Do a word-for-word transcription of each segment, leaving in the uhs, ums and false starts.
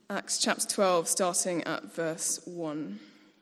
Acts chapter twelve, starting at verse one.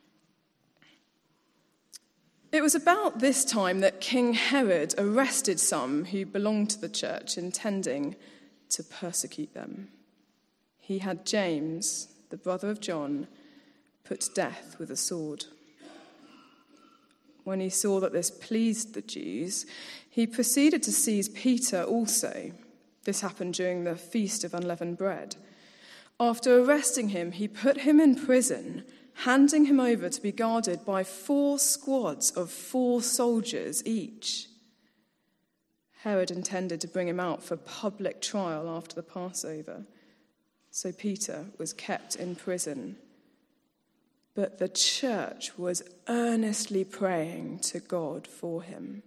It was about this time that King Herod arrested some who belonged to the church, intending to persecute them. He had James, the brother of John, put to death with a sword. When he saw that this pleased the Jews, he proceeded to seize Peter also. This happened during the Feast of Unleavened Bread. After arresting him, he put him in prison, handing him over to be guarded by four squads of four soldiers each. Herod intended to bring him out for public trial after the Passover, so Peter was kept in prison. But the church was earnestly praying to God for him.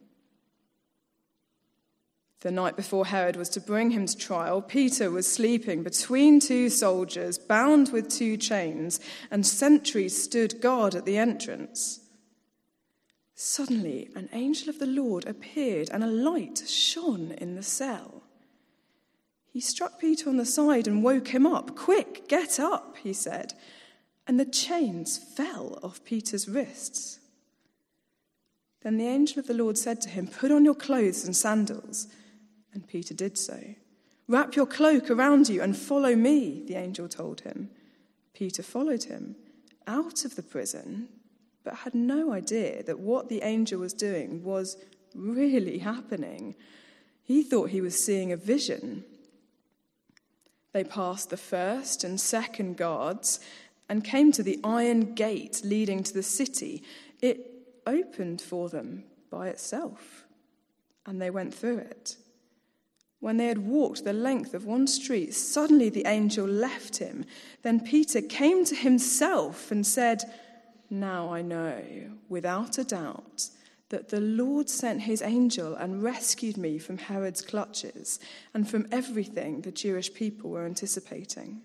The night before Herod was to bring him to trial, Peter was sleeping between two soldiers, bound with two chains, and sentries stood guard at the entrance. Suddenly, an angel of the Lord appeared, and a light shone in the cell. He struck Peter on the side and woke him up. "Quick, get up," he said. And the chains fell off Peter's wrists. Then the angel of the Lord said to him, "Put on your clothes and sandals." And Peter did so. "Wrap your cloak around you and follow me," the angel told him. Peter followed him out of the prison, but had no idea that what the angel was doing was really happening. He thought he was seeing a vision. They passed the first and second guards and came to the iron gate leading to the city. It opened for them by itself, and they went through it. When they had walked the length of one street, suddenly the angel left him. Then Peter came to himself and said, "Now I know, without a doubt, that the Lord sent his angel and rescued me from Herod's clutches and from everything the Jewish people were anticipating."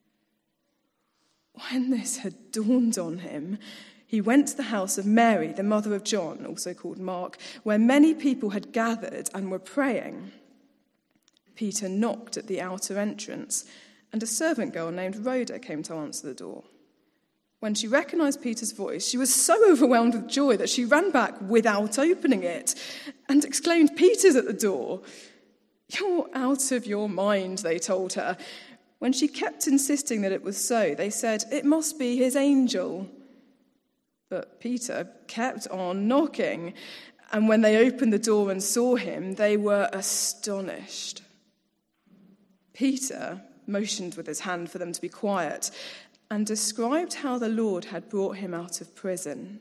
When this had dawned on him, he went to the house of Mary, the mother of John, also called Mark, where many people had gathered and were praying. Peter knocked at the outer entrance, and a servant girl named Rhoda came to answer the door. When she recognized Peter's voice, she was so overwhelmed with joy that she ran back without opening it and exclaimed, "Peter's at the door." "You're out of your mind," they told her. When she kept insisting that it was so, they said, "It must be his angel." But Peter kept on knocking, and when they opened the door and saw him, they were astonished. Peter motioned with his hand for them to be quiet and described how the Lord had brought him out of prison.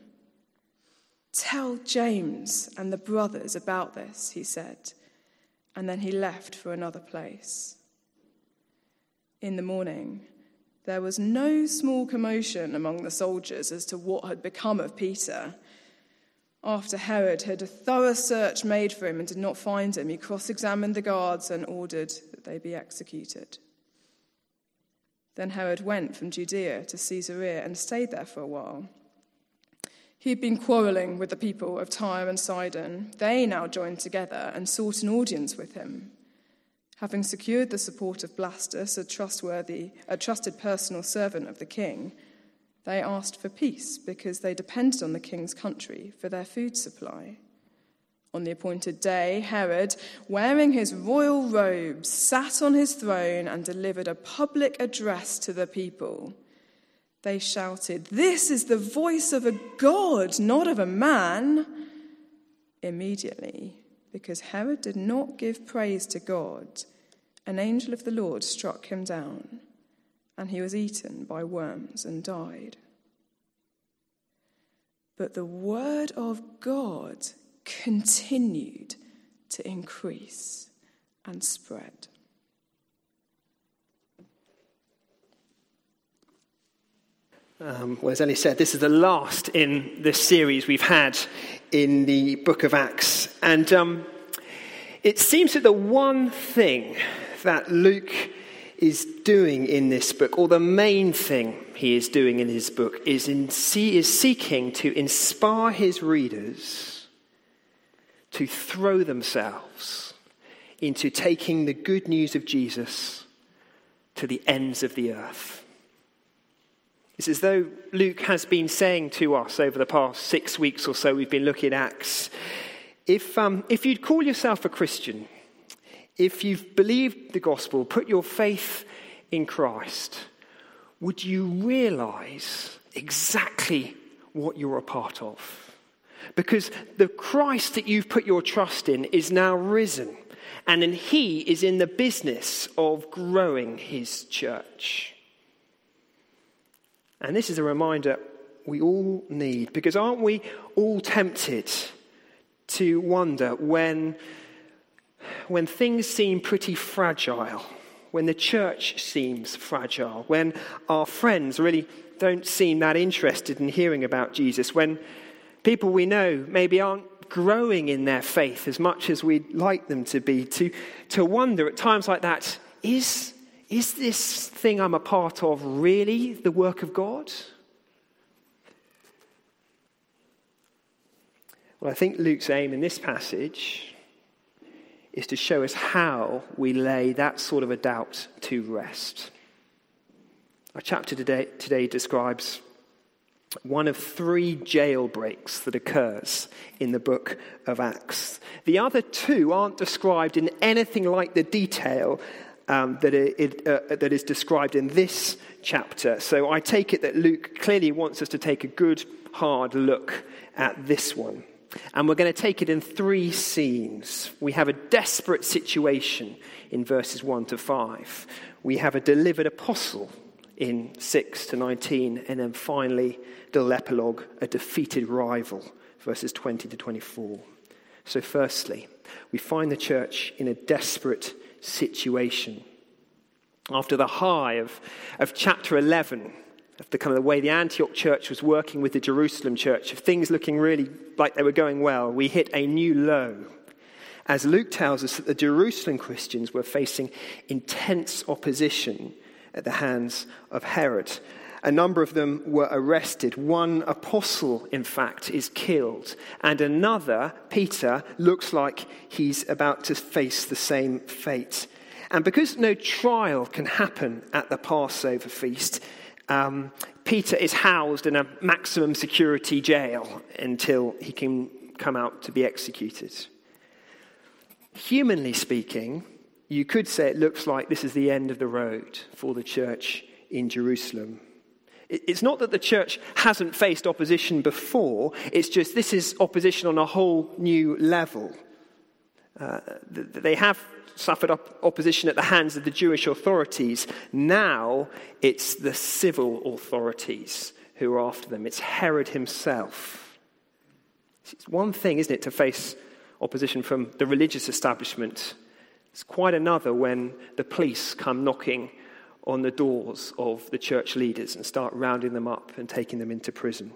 "Tell James and the brothers about this," he said, and then he left for another place. In the morning, there was no small commotion among the soldiers as to what had become of Peter. After Herod had a thorough search made for him and did not find him, he cross-examined the guards and ordered that they be executed. Then Herod went from Judea to Caesarea and stayed there for a while. He had been quarrelling with the people of Tyre and Sidon. They now joined together and sought an audience with him. Having secured the support of Blastus, a trustworthy, a trusted personal servant of the king, they asked for peace because they depended on the king's country for their food supply. On the appointed day, Herod, wearing his royal robes, sat on his throne and delivered a public address to the people. They shouted, "This is the voice of a god, not of a man." Immediately, because Herod did not give praise to God, an angel of the Lord struck him down, and he was eaten by worms and died. But the word of God continued to increase and spread. Um, well, as Ellie said, this is the last in this series we've had in the book of Acts. And um, it seems that the one thing that Luke is doing in this book, or the main thing he is doing in his book, is, in, he is seeking to inspire his readers to throw themselves into taking the good news of Jesus to the ends of the earth. It's as though Luke has been saying to us over the past six weeks or so we've been looking at Acts, if, um, if you'd call yourself a Christian, if you've believed the gospel, put your faith in Christ, would you realise exactly what you're a part of? Because the Christ that you've put your trust in is now risen, and then he is in the business of growing his church. And this is a reminder we all need, because aren't we all tempted to wonder when, when things seem pretty fragile, when the church seems fragile, when our friends really don't seem that interested in hearing about Jesus, when people we know maybe aren't growing in their faith as much as we'd like them to be, to, to wonder at times like that, is Is this thing I'm a part of really the work of God? Well, I think Luke's aim in this passage is to show us how we lay that sort of a doubt to rest. Our chapter today, today describes one of three jailbreaks that occurs in the book of Acts. The other two aren't described in anything like the detail Um, that, it, uh, that is described in this chapter. So I take it that Luke clearly wants us to take a good, hard look at this one. And we're going to take it in three scenes. We have a desperate situation in verses one to five. We have a delivered apostle in six to nineteen. And then finally, the epilogue, a defeated rival, verses twenty to twenty-four. So firstly, we find the church in a desperate situation. After the high of, of chapter eleven, of the kind of the way the Antioch church was working with the Jerusalem church, of things looking really like they were going well, we hit a new low. As Luke tells us that the Jerusalem Christians were facing intense opposition at the hands of Herod. A number of them were arrested. One apostle, in fact, is killed. And another, Peter, looks like he's about to face the same fate. And because no trial can happen at the Passover feast, um, Peter is housed in a maximum security jail until he can come out to be executed. Humanly speaking, you could say it looks like this is the end of the road for the church in Jerusalem. It's not that the church hasn't faced opposition before, it's just this is opposition on a whole new level. Uh, they have suffered op- opposition at the hands of the Jewish authorities. Now it's the civil authorities who are after them. It's Herod himself. It's one thing, isn't it, to face opposition from the religious establishment. It's quite another when the police come knocking on the doors of the church leaders and start rounding them up and taking them into prison.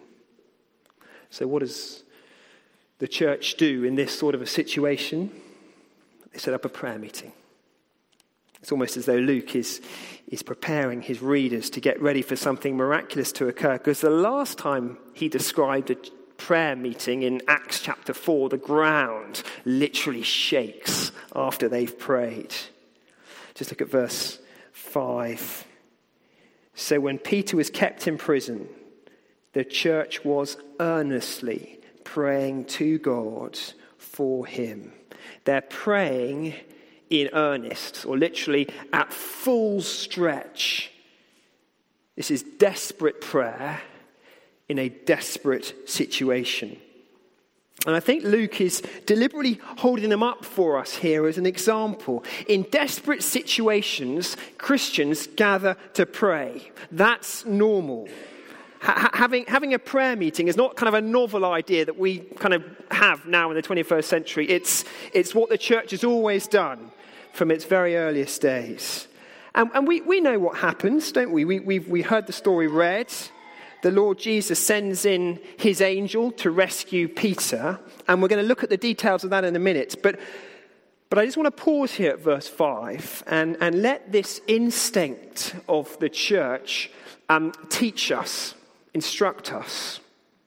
So what does the church do in this sort of a situation? They set up a prayer meeting. It's almost as though Luke is, is preparing his readers to get ready for something miraculous to occur, because the last time he described a prayer meeting in Acts chapter four, the ground literally shakes after they've prayed. Just look at verse five. So when Peter was kept in prison, the church was earnestly praying to God for him. They're praying in earnest, or literally at full stretch. This is desperate prayer in a desperate situation. And I think Luke is deliberately holding them up for us here as an example. In desperate situations, Christians gather to pray. That's normal. Ha- having, having a prayer meeting is not kind of a novel idea that we kind of have now in the twenty-first century. It's, it's what the church has always done from its very earliest days. And, and we, we know what happens, don't we? We, we've we heard the story read. The Lord Jesus sends in his angel to rescue Peter, and we're going to look at the details of that in a minute. But, but I just want to pause here at verse five and, and let this instinct of the church um, teach us, instruct us.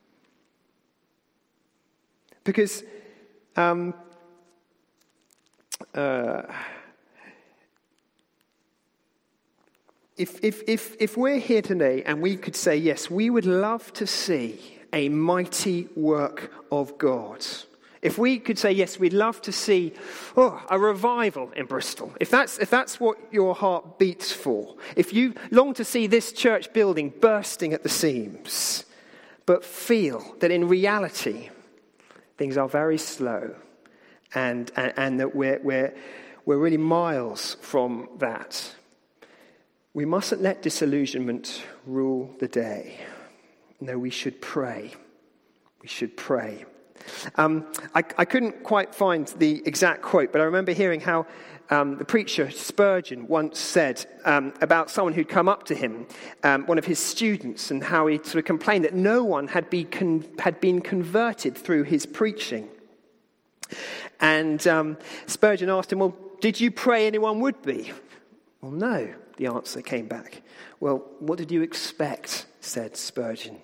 Because um, uh, If, if, if, if we're here today and we could say, yes, we would love to see a mighty work of God. If we could say, yes, we'd love to see oh, a revival in Bristol. If that's, if that's what your heart beats for. If you long to see this church building bursting at the seams, but feel that in reality, things are very slow and, and, and that we're, we're, we're really miles from that. We mustn't let disillusionment rule the day. No, we should pray. We should pray. Um, I, I couldn't quite find the exact quote, but I remember hearing how um, the preacher Spurgeon once said um, about someone who'd come up to him, um, one of his students, and how he sort of complained that no one had been, con- had been converted through his preaching. And um, Spurgeon asked him, well, did you pray anyone would be? Well, no, the answer came back. Well, what did you expect, said Spurgeon.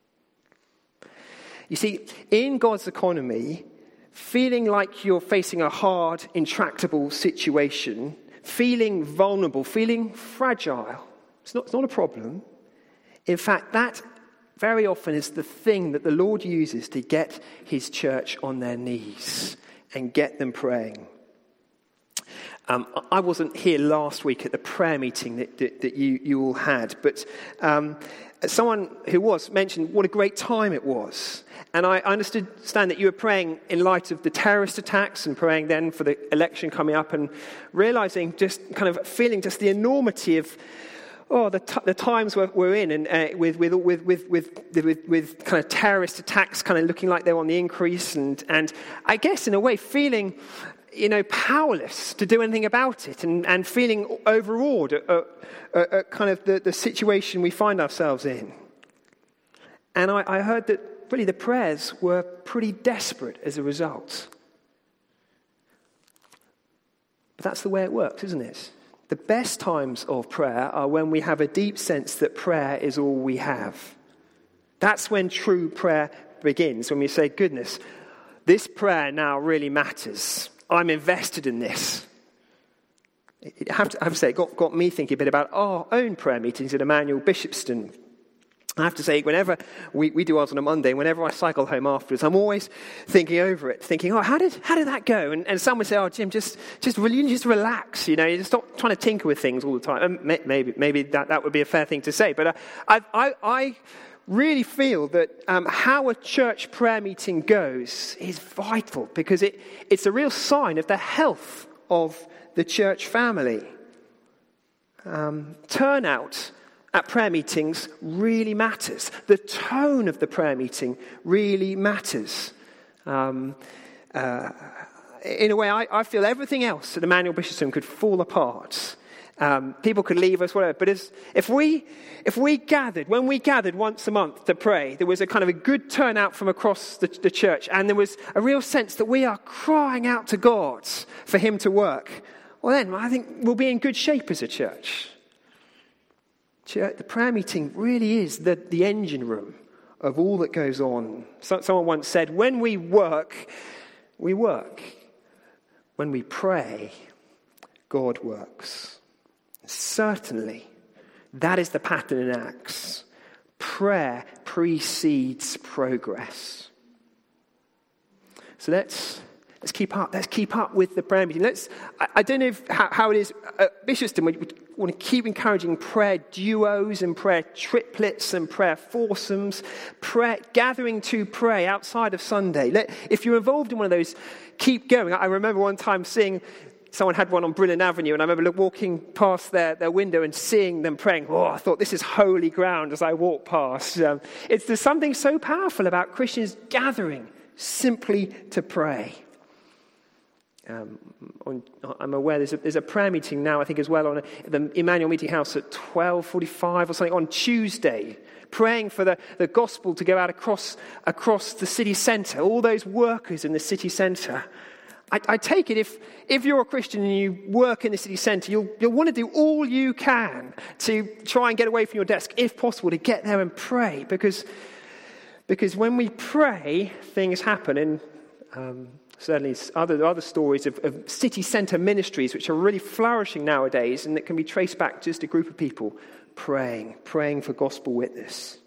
You see, in God's economy, feeling like you're facing a hard, intractable situation, feeling vulnerable, feeling fragile, it's not, it's not a problem. In fact, that very often is the thing that the Lord uses to get his church on their knees and get them praying. Um, I wasn't here last week at the prayer meeting that, that, that you, you all had, but um, someone who was mentioned what a great time it was. And I understand that you were praying in light of the terrorist attacks and praying then for the election coming up and realizing just kind of feeling just the enormity of oh the, t- the times we're, we're in and uh, with, with, with, with, with, with, with kind of terrorist attacks kind of looking like they're on the increase and, and I guess in a way feeling you know, powerless to do anything about it and, and feeling overawed at, at, at kind of the, the situation we find ourselves in. And I, I heard that really the prayers were pretty desperate as a result. But that's the way it works, isn't it? The best times of prayer are when we have a deep sense that prayer is all we have. That's when true prayer begins, when we say, goodness, this prayer now really matters. I'm invested in this. I have to, I have to say, it got, got me thinking a bit about our own prayer meetings at Emmanuel Bishopston. I have to say, whenever we, we do ours on a Monday, whenever I cycle home afterwards, I'm always thinking over it, thinking, oh, how did how did that go? And, and some would say, oh, Jim, just just really just relax, you know, you just stop trying to tinker with things all the time. And maybe maybe that, that would be a fair thing to say, but uh, I I. I really feel that um, how a church prayer meeting goes is vital because it, it's a real sign of the health of the church family. Um, turnout at prayer meetings really matters. The tone of the prayer meeting really matters. Um, uh, in a way, I, I feel everything else at Emmanuel Bishopston could fall apart. Um, people could leave us, whatever. But as, if we if we gathered, when we gathered once a month to pray, there was a kind of a good turnout from across the, the church, and there was a real sense that we are crying out to God for him to work. Well, then I think we'll be in good shape as a church. Church the prayer meeting really is the, the engine room of all that goes on. So, someone once said, when we work, we work. When we pray, God works. Certainly, that is the pattern in Acts. Prayer precedes progress. So let's let's keep up. Let's keep up with the prayer meeting. Let's. I, I don't know if, how, how it is at Bishopston. We, we want to keep encouraging prayer duos and prayer triplets and prayer foursomes. Prayer gathering to pray outside of Sunday. Let, if you're involved in one of those, keep going. I remember one time seeing. Someone had one on Brilliant Avenue, and I remember walking past their, their window and seeing them praying. Oh, I thought, this is holy ground as I walked past. Um, it's, there's something so powerful about Christians gathering simply to pray. Um, on, I'm aware there's a, there's a prayer meeting now, I think, as well, on a, the Emmanuel Meeting House at twelve forty-five or something on Tuesday, praying for the, the gospel to go out across, across the city centre, all those workers in the city centre. I, I take it if, if you're a Christian and you work in the city centre, you'll, you'll want to do all you can to try and get away from your desk, if possible, to get there and pray. Because, because when we pray, things happen. And um, Certainly other, other stories of, of city centre ministries which are really flourishing nowadays, and that can be traced back to just a group of people praying, praying for gospel witness.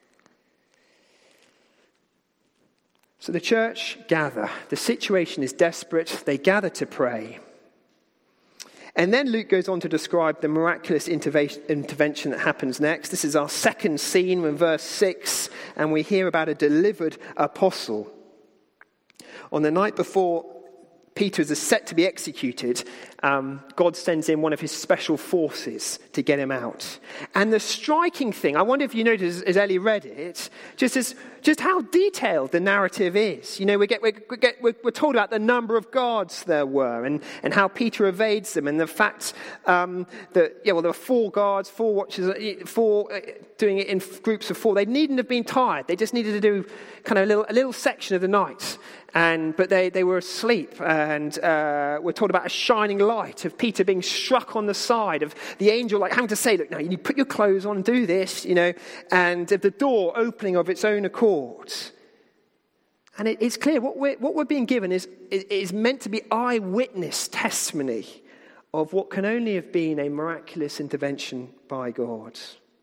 So the church gather. The situation is desperate. They gather to pray. And then Luke goes on to describe the miraculous intervention that happens next. This is our second scene in verse six, and we hear about a delivered apostle. On the night before Peter is set to be executed, um, God sends in one of his special forces to get him out. And the striking thing, I wonder if you noticed as Ellie read it, just as just how detailed the narrative is. You know, we get, we get, we're told about the number of guards there were, and, and how Peter evades them, and the fact um, that, yeah, well, there were four guards, four watchers, four uh, doing it in groups of four. They needn't have been tired. They just needed to do kind of a little, a little section of the night. And but they, they were asleep, and uh, we're told about a shining light of Peter being struck on the side, of the angel like having to say, look, now you need to put your clothes on, do this, you know, and of the door opening of its own accord. And it, it's clear what we're, what we're being given is, is meant to be eyewitness testimony of what can only have been a miraculous intervention by God.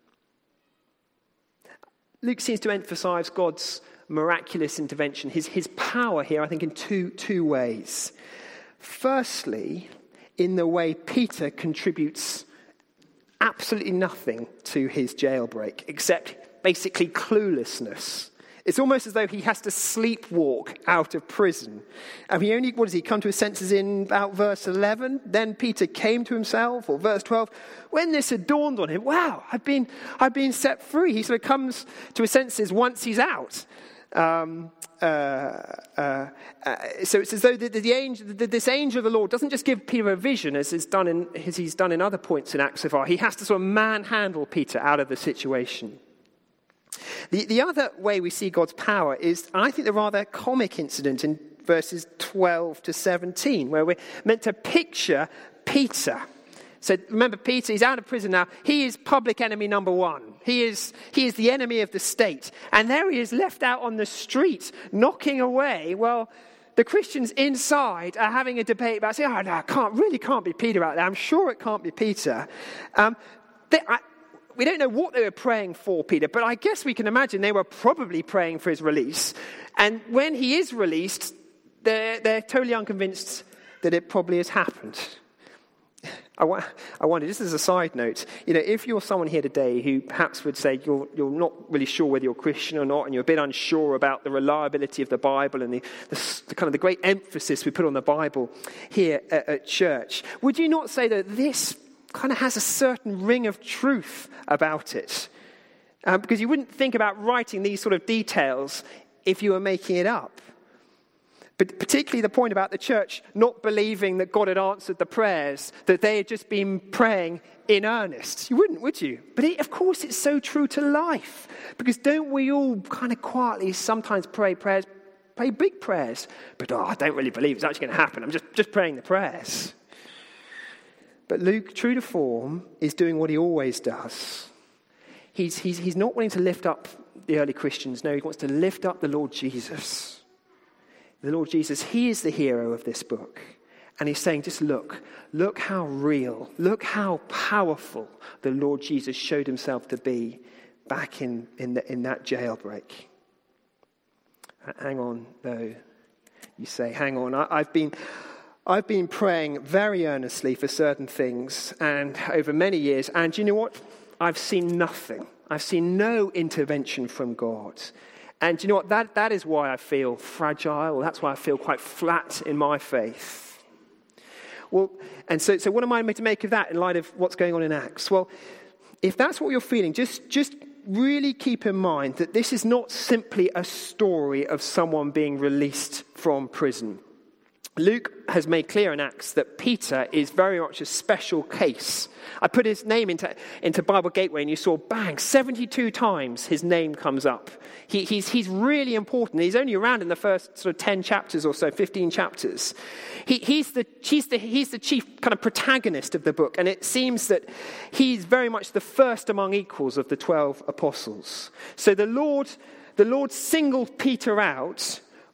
Luke seems to emphasize God's miraculous intervention, his, his power here, I think, in two, two ways. Firstly, in the way Peter contributes absolutely nothing to his jailbreak, except basically cluelessness. It's almost as though he has to sleepwalk out of prison. And he only, what does he come to his senses in about verse eleven? Then Peter came to himself, or verse twelve. When this had dawned on him, wow, I've been, I've been set free. He sort of comes to his senses once he's out. Um, uh, uh, uh, so it's as though the, the angel, the, this angel of the Lord doesn't just give Peter a vision, as is done in, as he's done in other points in Acts so far. He has to sort of manhandle Peter out of the situation. The, the other way we see God's power is, I think, the rather comic incident in verses twelve to seventeen, where we're meant to picture Peter. So remember, Peter, he's out of prison now. He is public enemy number one. He is, he is the enemy of the state. And there he is, left out on the street, knocking away. Well, the Christians inside are having a debate about, saying, oh, no, it can't, really can't be Peter out there. I'm sure it can't be Peter. Um, they, I, we don't know what they were praying for, Peter, but I guess we can imagine they were probably praying for his release. And when he is released, they're, they're totally unconvinced that it probably has happened. I, wa- I wonder, just as a side note, you know, if you're someone here today who perhaps would say you're, you're not really sure whether you're Christian or not, and you're a bit unsure about the reliability of the Bible and the, the, the kind of the great emphasis we put on the Bible here at, at church, would you not say that this kind of has a certain ring of truth about it? Uh, because you wouldn't think about writing these sort of details if you were making it up. But particularly the point about the church not believing that God had answered the prayers, that they had just been praying in earnest. You wouldn't, would you? But it, of course it's so true to life. Because don't we all kind of quietly sometimes pray prayers, pray big prayers, but oh, I don't really believe it's actually going to happen. I'm just, just praying the prayers. But Luke, true to form, is doing what he always does. He's, he's, he's not wanting to lift up the early Christians. No, he wants to lift up the Lord Jesus. The Lord Jesus, he is the hero of this book. And he's saying, just look, look how real, look how powerful the Lord Jesus showed himself to be back in, in, the, in that jailbreak. Hang on, though, you say, hang on. I, I've been... I've been praying very earnestly for certain things and over many years, and you know what? I've seen nothing. I've seen no intervention from God. And you know what? That, that is why I feel fragile. That's why I feel quite flat in my faith. Well, and so, so what am I meant to make of that in light of what's going on in Acts? Well, if that's what you're feeling, just, just really keep in mind that this is not simply a story of someone being released from prison. Luke has made clear in Acts that Peter is very much a special case. I put his name into, into Bible Gateway and you saw, bang, seventy-two times his name comes up. He, he's, he's really important. He's only around in the first sort of ten chapters or so, fifteen chapters. He, he's, the, he's, the, he's the chief kind of protagonist of the book, and it seems that he's very much the first among equals of the twelve apostles. So the Lord, the Lord singled Peter out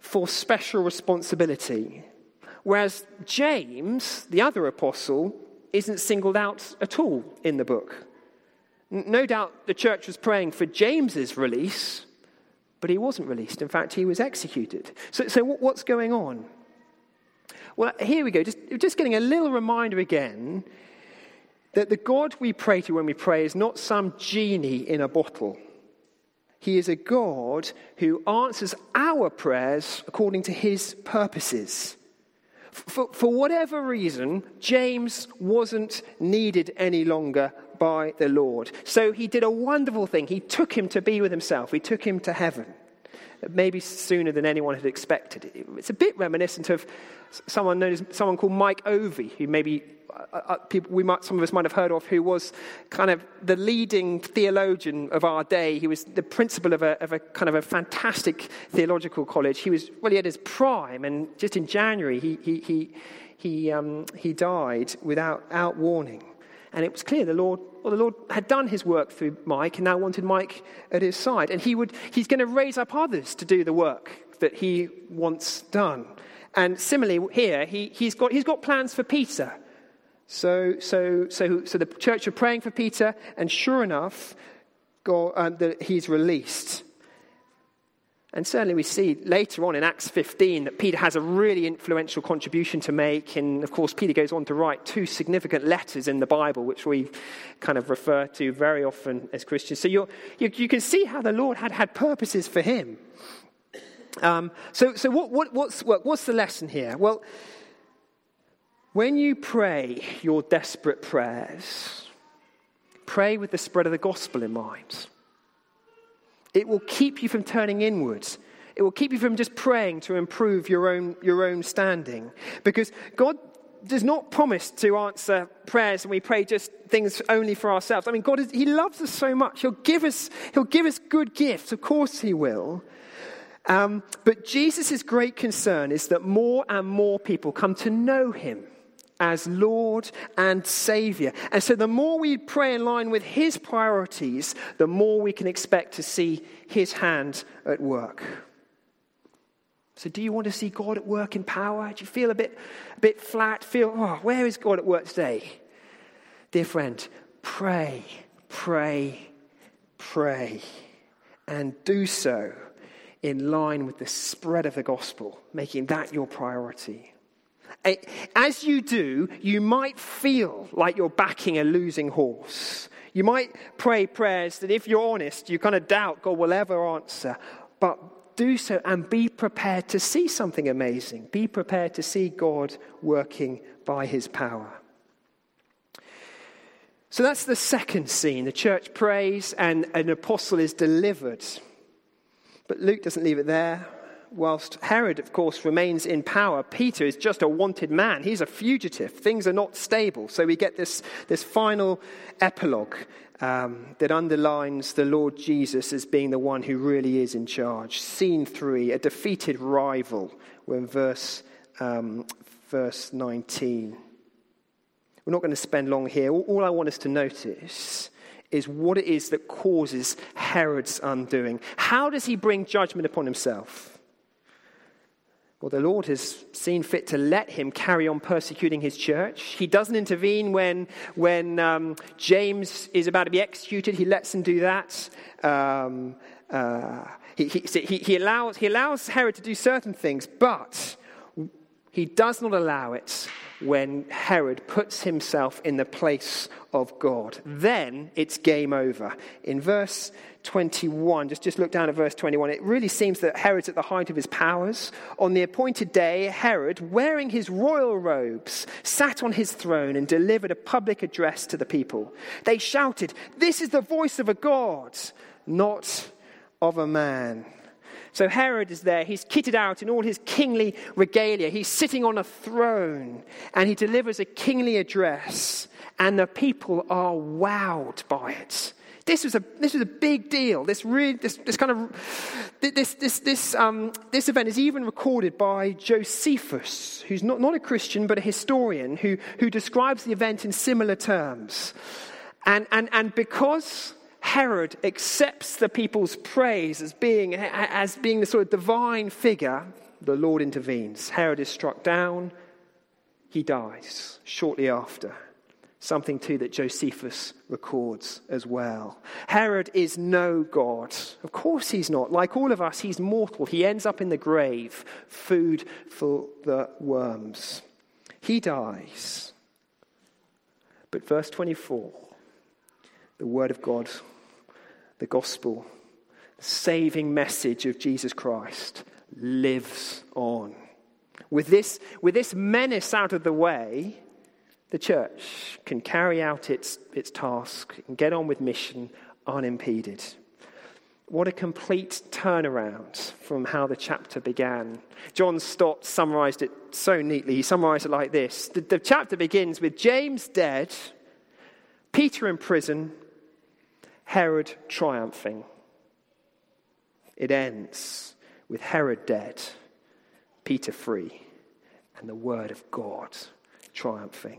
for special responsibility, whereas James, the other apostle, isn't singled out at all in the book. No doubt the church was praying for James's release, but he wasn't released. In fact, he was executed. So, so what's going on? Well, here we go. Just, just getting a little reminder again that the God we pray to when we pray is not some genie in a bottle. He is a God who answers our prayers according to his purposes. For, for whatever reason, James wasn't needed any longer by the Lord. So he did a wonderful thing. He took him to be with himself. He took him to heaven, maybe sooner than anyone had expected. It's a bit reminiscent of someone known as someone called Mike Ovey, who maybe uh, people we might some of us might have heard of, who was kind of the leading theologian of our day. He was the principal of a, of a kind of a fantastic theological college. He was really at his prime, and just in January he he he he um, he died without out warning. And it was clear the Lord, well, the Lord had done his work through Mike and now wanted Mike at his side. And he would, he's going to raise up others to do the work that he wants done. And similarly here, he, he's got he's got plans for Peter. So so so so the church are praying for Peter, and sure enough, God, um, that he's released. And certainly we see later on in Acts fifteen that Peter has a really influential contribution to make. And of course, Peter goes on to write two significant letters in the Bible, which we kind of refer to very often as Christians. So you're, you, you can see how the Lord had had purposes for him. Um, so so what, what, what's, what, what's the lesson here? Well, when you pray your desperate prayers, pray with the spread of the gospel in mind. It will keep you from turning inwards. It will keep you from just praying to improve your own your own standing. Because God does not promise to answer prayers when we pray just things only for ourselves. I mean, God is, he loves us so much. He'll give us, he'll give us good gifts. Of course he will. Um, but Jesus' great concern is that more and more people come to know him as Lord and Saviour. And so the more we pray in line with his priorities, the more we can expect to see his hand at work. So do you want to see God at work in power? Do you feel a bit, a bit flat? Feel, oh, where is God at work today? Dear friend, pray, pray, pray. And do so in line with the spread of the gospel, making that your priority. As you do, you might feel like you're backing a losing horse. You might pray prayers that, if you're honest, you kind of doubt God will ever answer. But do so and be prepared to see something amazing. Be prepared to see God working by his power. So that's the second scene. The church prays and an apostle is delivered. But Luke doesn't leave it there. Whilst Herod, of course, remains in power, Peter is just a wanted man. He's a fugitive. Things are not stable. So we get this, this final epilogue um, that underlines the Lord Jesus as being the one who really is in charge. Scene three, a defeated rival. We're in verse, um, verse nineteen. We're not going to spend long here. All, all I want us to notice is what it is that causes Herod's undoing. How does he bring judgment upon himself? Well, the Lord has seen fit to let him carry on persecuting his church. He doesn't intervene when when um, James is about to be executed. He lets him do that. Um, uh, he, he, he, he allows he allows Herod to do certain things, but he does not allow it when Herod puts himself in the place of God. Then it's game over. In verse twenty-one, just, just look down at verse twenty-one. It really seems that Herod's at the height of his powers. On the appointed day, Herod, wearing his royal robes, sat on his throne and delivered a public address to the people. They shouted, "This is the voice of a God, not of a man." So Herod is there. He's kitted out in all his kingly regalia. He's sitting on a throne and he delivers a kingly address, and the people are wowed by it. This was a this was a big deal. This really this this kind of this this this um this event is even recorded by Josephus, who's not, not a Christian but a historian who who describes the event in similar terms. And and and because Herod accepts the people's praise as being as being the sort of divine figure, the Lord intervenes. Herod is struck down. He dies shortly after. Something, too, that Josephus records as well. Herod is no God. Of course he's not. Like all of us, he's mortal. He ends up in the grave, food for the worms. He dies. But verse twenty-four, the word of God, the gospel, the saving message of Jesus Christ lives on. With this, with this menace out of the way, the church can carry out its, its task and get on with mission unimpeded. What a complete turnaround from how the chapter began. John Stott summarized it so neatly. He summarized it like this. The, the chapter begins with James dead, Peter in prison, Herod triumphing. It ends with Herod dead, Peter free, and the word of God triumphing.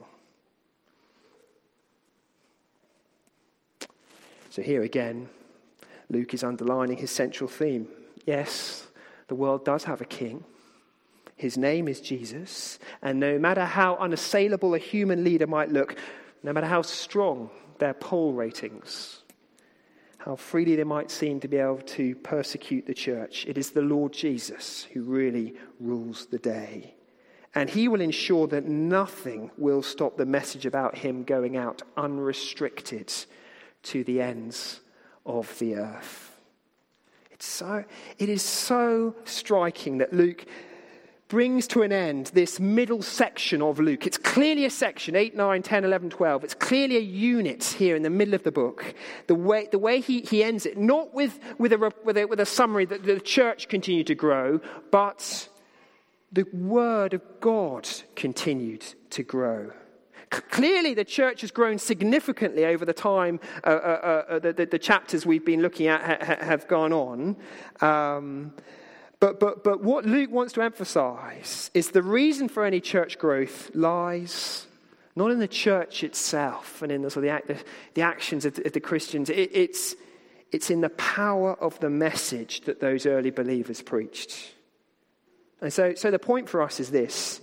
So here again, Luke is underlining his central theme. Yes, the world does have a king. His name is Jesus. And no matter how unassailable a human leader might look, no matter how strong their poll ratings, how freely they might seem to be able to persecute the church, it is the Lord Jesus who really rules the day. And he will ensure that nothing will stop the message about him going out unrestricted to the ends of the earth. It's so, it is so striking that Luke brings to an end this middle section of Luke. It's clearly a section, eight, nine, ten, eleven, twelve. It's clearly a unit here in the middle of the book. The way, the way he, he ends it, not with, with, a, with, a, with a summary that the church continued to grow, but the word of God continued to grow. Clearly, the church has grown significantly over the time uh, uh, uh, the, the, the chapters we've been looking at ha, have gone on. Um, but, but, but what Luke wants to emphasize is the reason for any church growth lies not in the church itself and in the, sort of the, the, the actions of the, of the Christians. It, it's, it's in the power of the message that those early believers preached. And so, so the point for us is this.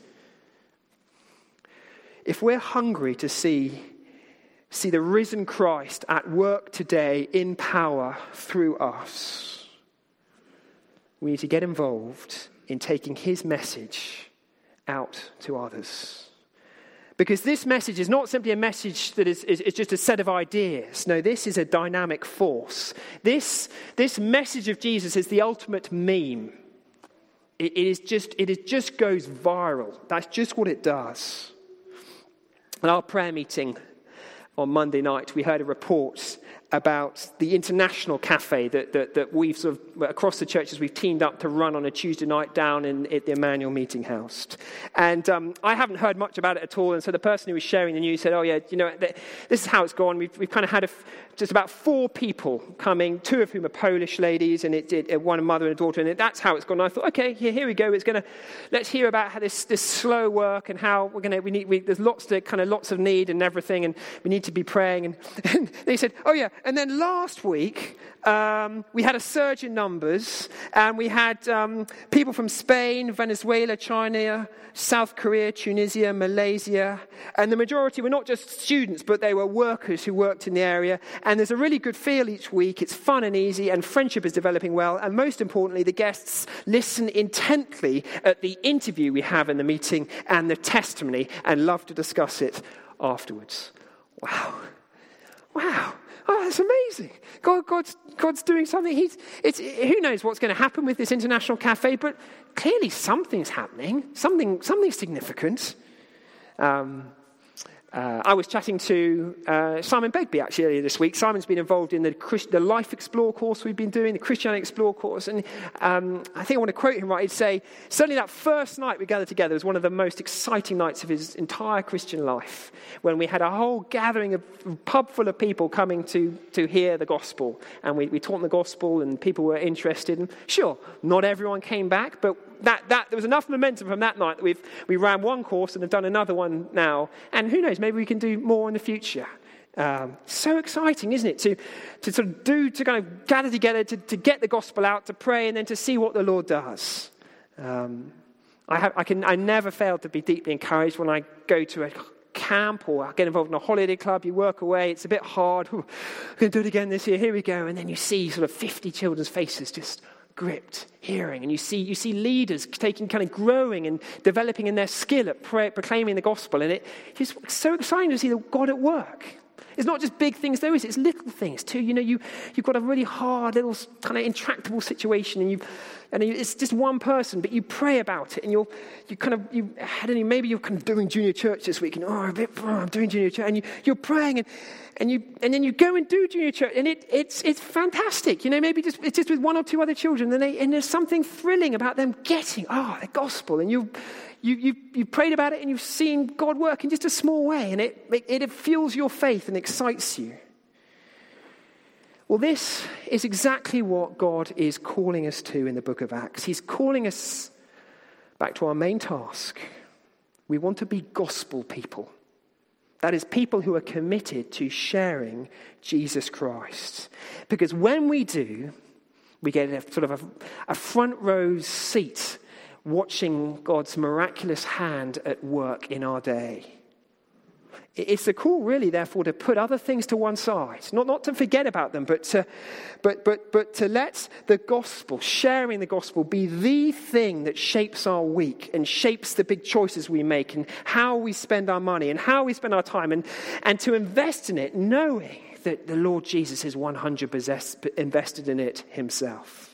If we're hungry to see, see the risen Christ at work today in power through us, we need to get involved in taking his message out to others. Because this message is not simply a message that is, is, is just a set of ideas. No, this is a dynamic force. This, this message of Jesus is the ultimate meme. It, it is just, it is just goes viral. That's just what it does. At our prayer meeting on Monday night, we heard a report about the international cafe that, that, that we've sort of, across the churches, we've teamed up to run on a Tuesday night down in at the Emmanuel Meeting House. And um, I haven't heard much about it at all. And so the person who was sharing the news said, oh yeah, you know, this is how it's gone. We've, we've kind of had a, just about four people coming, two of whom are Polish ladies, and it, it, one a mother and a daughter, and it, that's how it's gone. And I thought, okay, here, here we go. It's going to, let's hear about how this, this slow work and how we're going to, we need, we, there's lots to, kind of lots of need and everything, and we need to be praying. And, and they said, oh yeah, and then last week, um, we had a surge in numbers, and we had um, people from Spain, Venezuela, China, South Korea, Tunisia, Malaysia, and the majority were not just students, but they were workers who worked in the area, and there's a really good feel each week. It's fun and easy, and friendship is developing well, and most importantly, the guests listen intently at the interview we have in the meeting and the testimony, and love to discuss it afterwards. Wow. Wow. Oh, that's amazing. God, God's, God's doing something. He's, it's, who knows what's going to happen with this international cafe, but clearly something's happening, something, something significant. Um, uh, I was chatting to uh, Simon Begbie actually earlier this week. Simon's been involved in the, Christ, the Life Explore course we've been doing, the Christianity Explore course, and um, I think I want to quote him right. He'd say, certainly that first night we gathered together was one of the most exciting nights of his entire Christian life, when we had a whole gathering of a pub full of people coming to, to hear the gospel, and we, we taught them the gospel, and people were interested. And sure, not everyone came back, but that, that there was enough momentum from that night that we've we ran one course and have done another one now. And who knows, maybe we can do more in the future. Um, so exciting, isn't it? To to sort of do, to kind of gather together, to, to get the gospel out, to pray, and then to see what the Lord does. Um, I, have, I, can, I never fail to be deeply encouraged when I go to a camp or I get involved in a holiday club. You work away, it's a bit hard. Ooh, I'm going to do it again this year, here we go. And then you see sort of fifty children's faces just gripped, hearing. And you see you see leaders taking, kind of growing and developing in their skill at pray, proclaiming the gospel. And it, it's so exciting to see the God at work. It's not just big things, though, is it? It's little things, too. You know, you, you've got a really hard, little, kind of intractable situation, and you and it's just one person, but you pray about it, and you're, you kind of, you, I don't know, maybe you're kind of doing junior church this week, and, oh, I'm, a bit, oh, I'm doing junior church, and you, you're praying, and and you and then you go and do junior church, and it, it's it's fantastic. You know, maybe just it's just with one or two other children, and, they, and there's something thrilling about them getting, oh, the gospel, and you You, you, you prayed about it and you've seen God work in just a small way, and it, it, it fuels your faith and excites you. Well, this is exactly what God is calling us to in the book of Acts. He's calling us back to our main task. We want to be gospel people. That is, people who are committed to sharing Jesus Christ. Because when we do, we get a sort of a, a front row seat watching God's miraculous hand at work in our day. It's a call, really, therefore, to put other things to one side. Not, not to forget about them, but to, but, but, but to let the gospel, sharing the gospel, be the thing that shapes our week and shapes the big choices we make and how we spend our money and how we spend our time, and, and to invest in it knowing that the Lord Jesus is one hundred percent invested in it himself.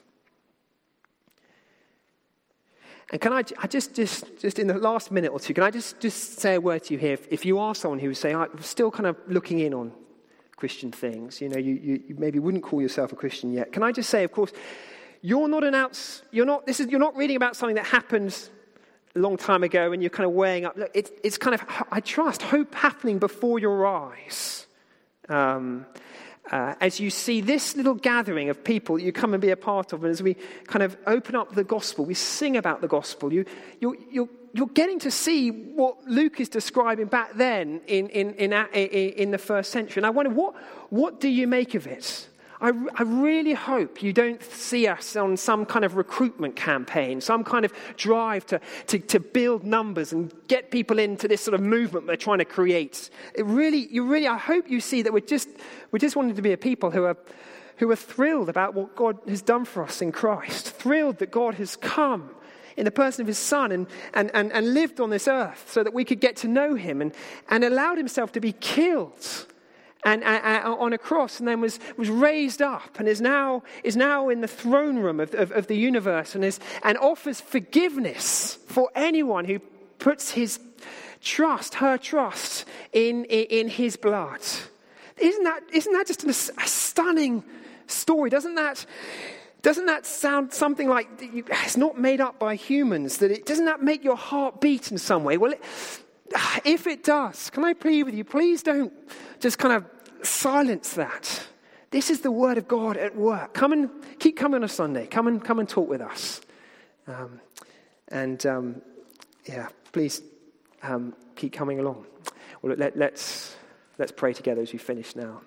And can I, I just, just, just in the last minute or two, can I just, just say a word to you here? If, if you are someone who is saying, I'm still kind of looking in on Christian things, you know, you, you, you maybe wouldn't call yourself a Christian yet. Can I just say, of course, you're not an outs, you're not, this is, you're not reading about something that happened a long time ago and you're kind of weighing up. Look, it, it's kind of, I trust, hope happening before your eyes. Um, Uh, as you see this little gathering of people you come and be a part of, and as we kind of open up the gospel, we sing about the gospel, you, you're, you're, you're getting to see what Luke is describing back then in, in, in, in the first century. And I wonder, what, what do you make of it? I, I really hope you don't see us on some kind of recruitment campaign, some kind of drive to, to, to build numbers and get people into this sort of movement they're trying to create. It really, you really, I hope you see that we're just, we're just wanting to be a people who are, who are thrilled about what God has done for us in Christ, thrilled that God has come in the person of his Son and, and, and, and lived on this earth so that we could get to know him, and, and allowed himself to be killed And, and, and on a cross, and then was, was raised up, and is now is now in the throne room of, of, of the universe, and is and offers forgiveness for anyone who puts his trust, her trust, in in, in his blood. Isn't that isn't that just a, a stunning story? Doesn't that doesn't that sound something like you, it's not made up by humans? That it doesn't that make your heart beat in some way? Well, it, if it does, can I plead with you? Please don't just kind of silence that. This is the word of God at work. Come and keep coming on a Sunday. Come and come and talk with us. Um, and um, yeah, please um, keep coming along. Well, let, let's let's pray together as we finish now.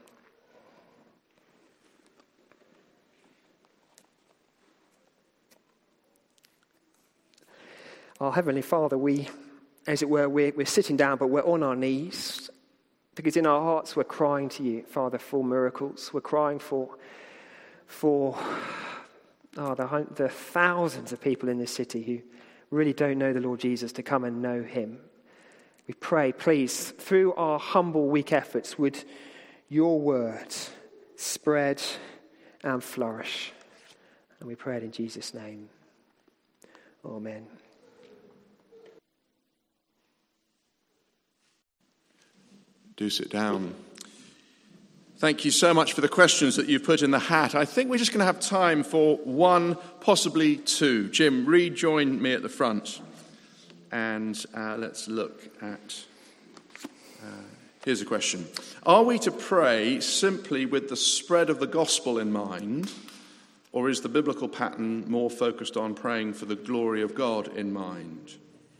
Our Heavenly Father, we, as it were, we're, we're sitting down, but we're on our knees. Because in our hearts we're crying to you, Father, for miracles. We're crying for, for oh, the, the thousands of people in this city who really don't know the Lord Jesus to come and know him. We pray, please, through our humble, weak efforts, would your word spread and flourish. And we pray it in Jesus' name. Amen. Do sit down. Thank you so much for the questions that you've put in the hat. I think we're just going to have time for one, possibly two. Jim, rejoin me at the front. And uh, let's look at... Uh, here's a question. Are we to pray simply with the spread of the gospel in mind, or is the biblical pattern more focused on praying for the glory of God in mind?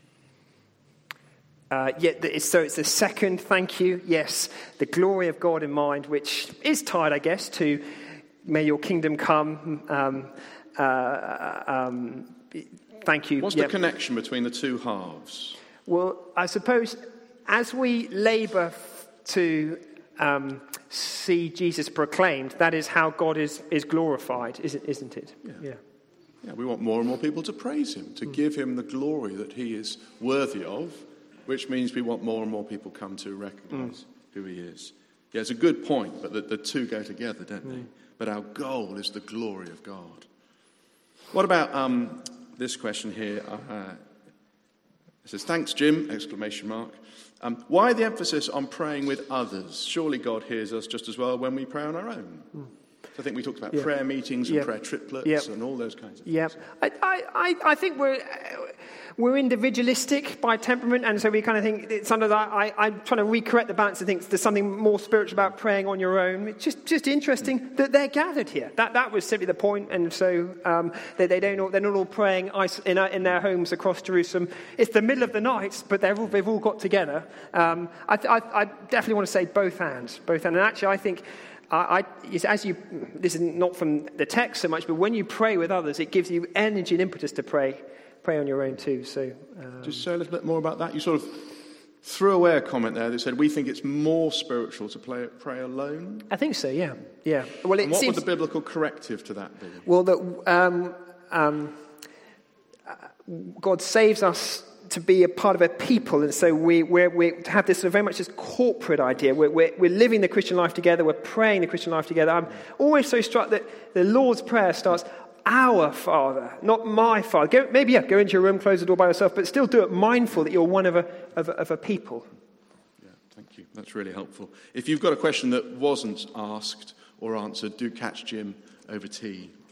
Uh, yeah, so it's the second, thank you. Yes, the glory of God in mind, which is tied, I guess, to may your kingdom come, um, uh, um, thank you. What's yep. the connection between the two halves? Well, I suppose as we labour f- to um, see Jesus proclaimed, that is how God is, is glorified, isn't, isn't it? Yeah. yeah. Yeah, we want more and more people to praise him, to mm. give him the glory that he is worthy of, which means we want more and more people come to recognise mm. who he is. Yeah, it's a good point, but the, the two go together, don't mm. they? But our goal is the glory of God. What about um, this question here? Uh, it says, thanks, Jim, exclamation mark. Um, why the emphasis on praying with others? Surely God hears us just as well when we pray on our own. Mm. I think we talked about yeah. prayer meetings and yeah. prayer triplets yeah. and all those kinds of things. Yeah, I, I, I think we're we're individualistic by temperament, and so we kind of think it's under that. I, I'm trying to recorrect the balance and think there's something more spiritual about praying on your own. It's just just interesting mm. that they're gathered here. That that was simply the point, and so um, they they don't all, they're not all praying in in their homes across Jerusalem. It's the middle of the night, but they're all, they've all got together. Um, I, I I definitely want to say both hands, both hands, and actually I think. I, I, as you, this is not from the text so much, but when you pray with others, it gives you energy and impetus to pray, pray on your own too. So, um, just say a little bit more about that. You sort of threw away a comment there that said we think it's more spiritual to play, pray alone. I think so. Yeah, yeah. Well, it and what seems, would the biblical corrective to that be? Well, that um, um, God saves us to be a part of a people, and so we we're, we have this sort of very much this corporate idea. We're, we're, we're living the Christian life together. We're praying the Christian life together. I'm always so struck that the Lord's Prayer starts, "Our Father," not "my Father." Go, maybe yeah, go into your room, close the door by yourself, but still do it mindful that you're one of a of a, of a people. Yeah, thank you. That's really helpful. If you've got a question that wasn't asked or answered, do catch Jim over tea